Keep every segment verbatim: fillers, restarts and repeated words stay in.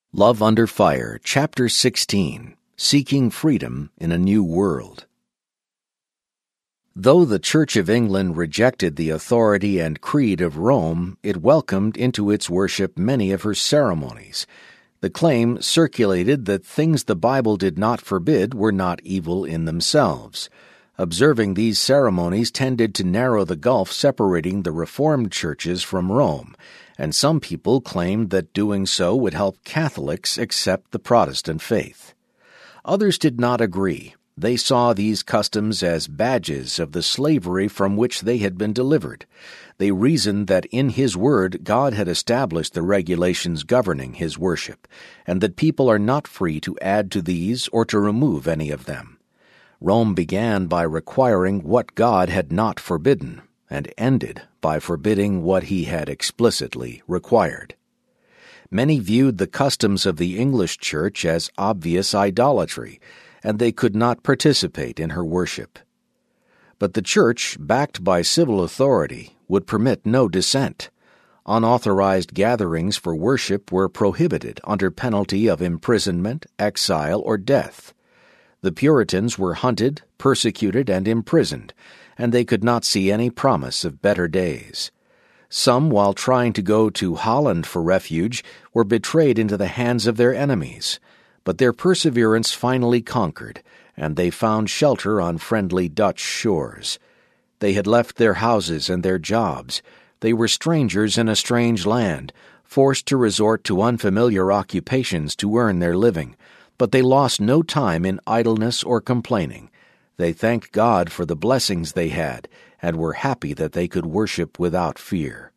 Love Under Fire, Chapter sixteen, Seeking Freedom in a New World. Though the Church of England rejected the authority and creed of Rome, it welcomed into its worship many of her ceremonies. The claim circulated that things the Bible did not forbid were not evil in themselves. Observing these ceremonies tended to narrow the gulf separating the Reformed churches from Rome, and some people claimed that doing so would help Catholics accept the Protestant faith. Others did not agree. They saw these customs as badges of the slavery from which they had been delivered. They reasoned that in His Word God had established the regulations governing His worship, and that people are not free to add to these or to remove any of them. Rome began by requiring what God had not forbidden, and ended by forbidding what He had explicitly required. Many viewed the customs of the English Church as obvious idolatry, and they could not participate in her worship. But the Church, backed by civil authority, would permit no dissent. Unauthorized gatherings for worship were prohibited under penalty of imprisonment, exile, or death. The Puritans were hunted, persecuted, and imprisoned, and they could not see any promise of better days. Some, while trying to go to Holland for refuge, were betrayed into the hands of their enemies. But their perseverance finally conquered, and they found shelter on friendly Dutch shores. They had left their houses and their jobs. They were strangers in a strange land, forced to resort to unfamiliar occupations to earn their living. But they lost no time in idleness or complaining. They thanked God for the blessings they had, and were happy that they could worship without fear.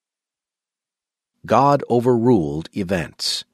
God overruled events.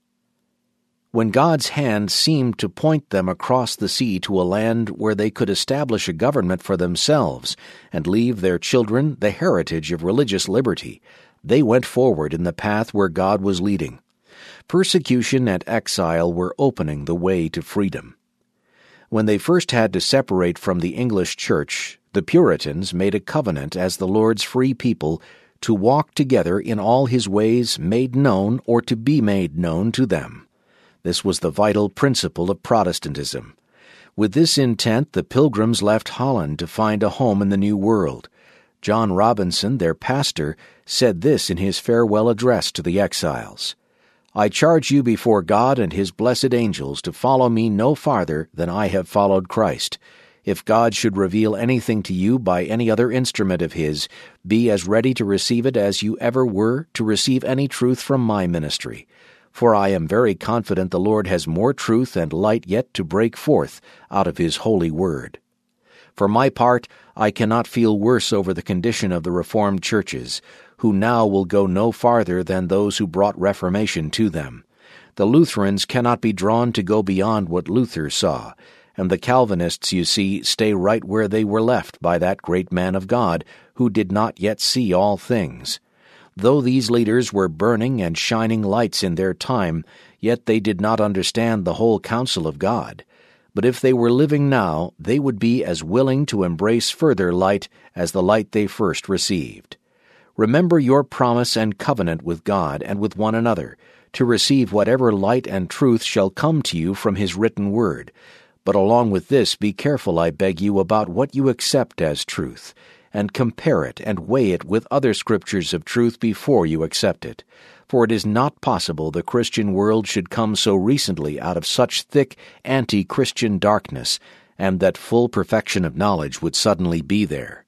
When God's hand seemed to point them across the sea to a land where they could establish a government for themselves and leave their children the heritage of religious liberty, they went forward in the path where God was leading. Persecution and exile were opening the way to freedom. When they first had to separate from the English Church, the Puritans made a covenant as the Lord's free people to walk together in all His ways made known or to be made known to them. This was the vital principle of Protestantism. With this intent, the Pilgrims left Holland to find a home in the New World. John Robinson, their pastor, said this in his farewell address to the exiles: "I charge you before God and His blessed angels to follow me no farther than I have followed Christ. If God should reveal anything to you by any other instrument of His, be as ready to receive it as you ever were to receive any truth from my ministry. For I am very confident the Lord has more truth and light yet to break forth out of His holy word. For my part, I cannot feel worse over the condition of the Reformed churches, who now will go no farther than those who brought Reformation to them. The Lutherans cannot be drawn to go beyond what Luther saw, and the Calvinists, you see, stay right where they were left by that great man of God, who did not yet see all things. Though these leaders were burning and shining lights in their time, yet they did not understand the whole counsel of God. But if they were living now, they would be as willing to embrace further light as the light they first received. Remember your promise and covenant with God and with one another, to receive whatever light and truth shall come to you from His written word. But along with this, be careful, I beg you, about what you accept as truth, and compare it and weigh it with other scriptures of truth before you accept it. For it is not possible the Christian world should come so recently out of such thick anti-Christian darkness, and that full perfection of knowledge would suddenly be there."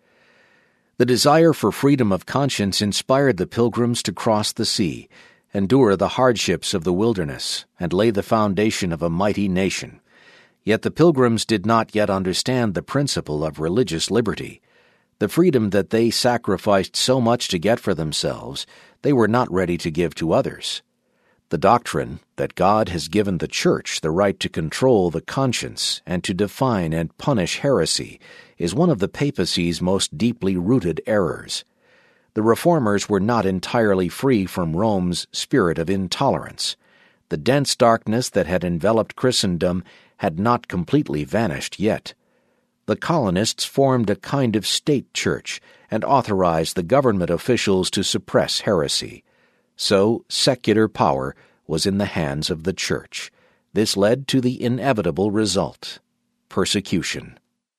The desire for freedom of conscience inspired the Pilgrims to cross the sea, endure the hardships of the wilderness, and lay the foundation of a mighty nation. Yet the Pilgrims did not yet understand the principle of religious liberty. The freedom that they sacrificed so much to get for themselves, they were not ready to give to others. The doctrine that God has given the Church the right to control the conscience and to define and punish heresy is one of the papacy's most deeply rooted errors. The Reformers were not entirely free from Rome's spirit of intolerance. The dense darkness that had enveloped Christendom had not completely vanished yet. The colonists formed a kind of state church and authorized the government officials to suppress heresy. So secular power was in the hands of the Church. This led to the inevitable result: persecution.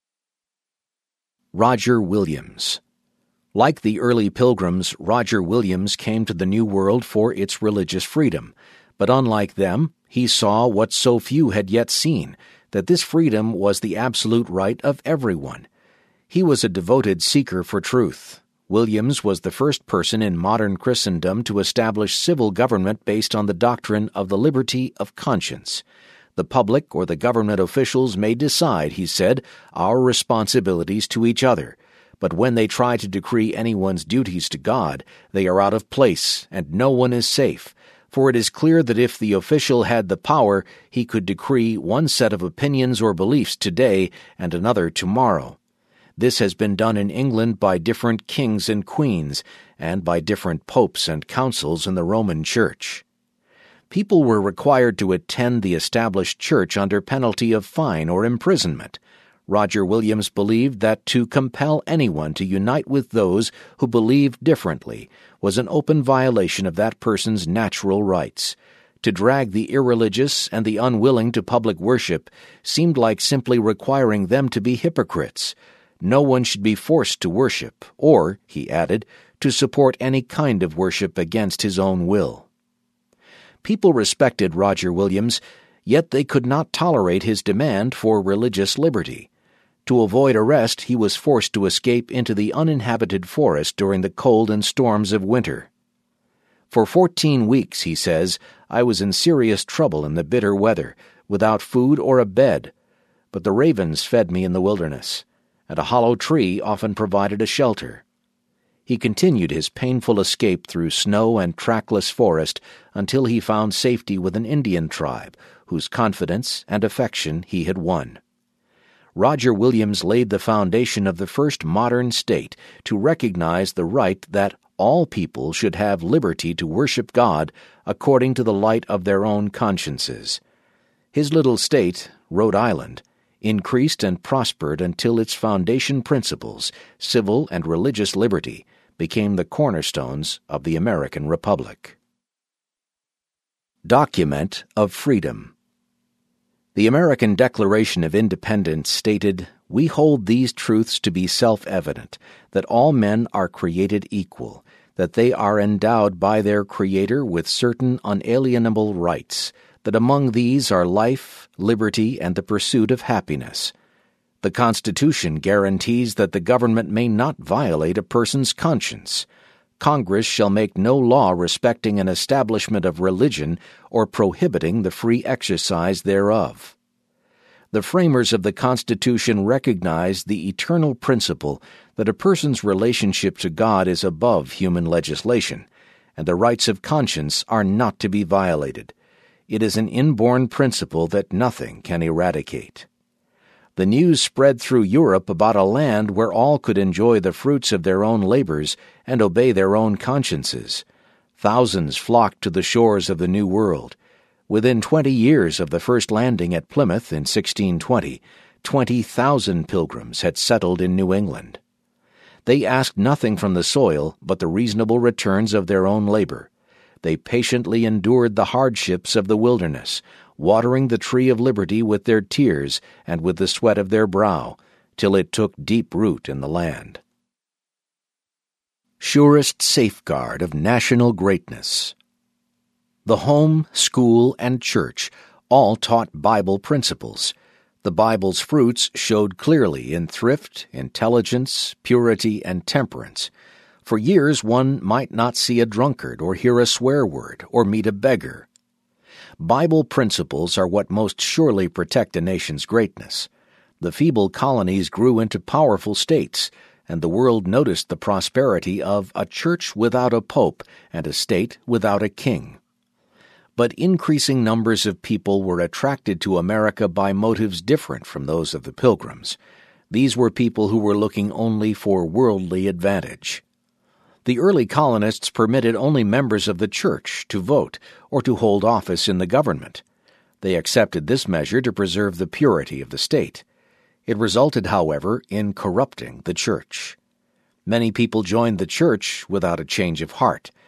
Roger Williams. Like the early Pilgrims, Roger Williams came to the New World for its religious freedom, but unlike them, he saw what so few had yet seen, that this freedom was the absolute right of everyone. He was a devoted seeker for truth. Williams was the first person in modern Christendom to establish civil government based on the doctrine of the liberty of conscience. The public or the government officials may decide, he said, our responsibilities to each other, but when they try to decree anyone's duties to God, they are out of place, and no one is safe, for it is clear that if the official had the power, he could decree one set of opinions or beliefs today and another tomorrow. This has been done in England by different kings and queens, and by different popes and councils in the Roman Church. People were required to attend the established church under penalty of fine or imprisonment. Roger Williams believed that to compel anyone to unite with those who believed differently was an open violation of that person's natural rights. To drag the irreligious and the unwilling to public worship seemed like simply requiring them to be hypocrites. No one should be forced to worship, or, he added, to support any kind of worship against his own will. People respected Roger Williams, yet they could not tolerate his demand for religious liberty. To avoid arrest, he was forced to escape into the uninhabited forest during the cold and storms of winter. For fourteen weeks, he says, I was in serious trouble in the bitter weather, without food or a bed, but the ravens fed me in the wilderness, and a hollow tree often provided a shelter. He continued his painful escape through snow and trackless forest until he found safety with an Indian tribe, whose confidence and affection he had won. Roger Williams laid the foundation of the first modern state to recognize the right that all people should have liberty to worship God according to the light of their own consciences. His little state, Rhode Island, increased and prospered until its foundation principles, civil and religious liberty, became the cornerstones of the American Republic. Document of Freedom. The American Declaration of Independence stated, "We hold these truths to be self-evident, that all men are created equal, that they are endowed by their Creator with certain unalienable rights, that among these are life, liberty, and the pursuit of happiness. The Constitution guarantees that the government may not violate a person's conscience. Congress shall make no law respecting an establishment of religion or prohibiting the free exercise thereof." The framers of the Constitution recognized the eternal principle that a person's relationship to God is above human legislation, and the rights of conscience are not to be violated. It is an inborn principle that nothing can eradicate. The news spread through Europe about a land where all could enjoy the fruits of their own labors and obey their own consciences. Thousands flocked to the shores of the New World. Within twenty years of the first landing at Plymouth in sixteen twenty, twenty thousand pilgrims had settled in New England. They asked nothing from the soil but the reasonable returns of their own labor. They patiently endured the hardships of the wilderness, watering the tree of liberty with their tears and with the sweat of their brow, till it took deep root in the land. Surest safeguard of national greatness. The home, school, and church all taught Bible principles. The Bible's fruits showed clearly in thrift, intelligence, purity, and temperance. For years one might not see a drunkard or hear a swear word or meet a beggar. Bible principles are what most surely protect a nation's greatness. The feeble colonies grew into powerful states, and the world noticed the prosperity of a church without a pope and a state without a king. But increasing numbers of people were attracted to America by motives different from those of the Pilgrims. These were people who were looking only for worldly advantage. The early colonists permitted only members of the church to vote or to hold office in the government. They accepted this measure to preserve the purity of the state. It resulted, however, in corrupting the church. Many people joined the church without a change of heart.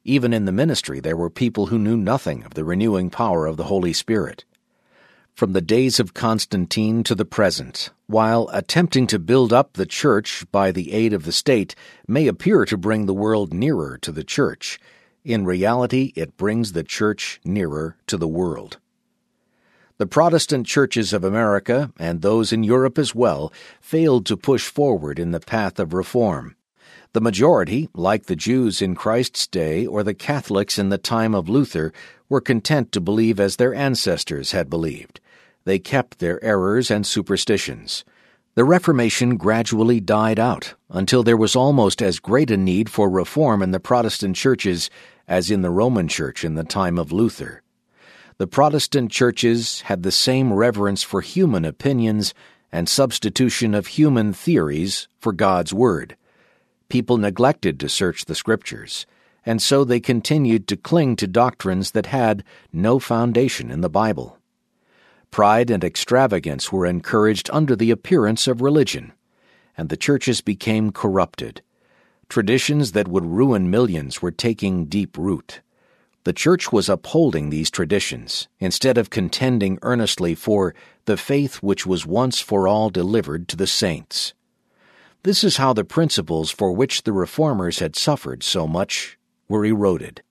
Even in the ministry there were people who knew nothing of the renewing power of the Holy Spirit. From the days of Constantine to the present, while attempting to build up the Church by the aid of the state may appear to bring the world nearer to the Church, in reality it brings the Church nearer to the world. The Protestant churches of America, and those in Europe as well, failed to push forward in the path of reform. The majority, like the Jews in Christ's day or the Catholics in the time of Luther, were content to believe as their ancestors had believed. They kept their errors and superstitions. The Reformation gradually died out until there was almost as great a need for reform in the Protestant churches as in the Roman Church in the time of Luther. The Protestant churches had the same reverence for human opinions and substitution of human theories for God's Word. People neglected to search the Scriptures, and so they continued to cling to doctrines that had no foundation in the Bible. Pride and extravagance were encouraged under the appearance of religion, and the churches became corrupted. Traditions that would ruin millions were taking deep root. The church was upholding these traditions, instead of contending earnestly for the faith which was once for all delivered to the saints. This is how the principles for which the Reformers had suffered so much were eroded.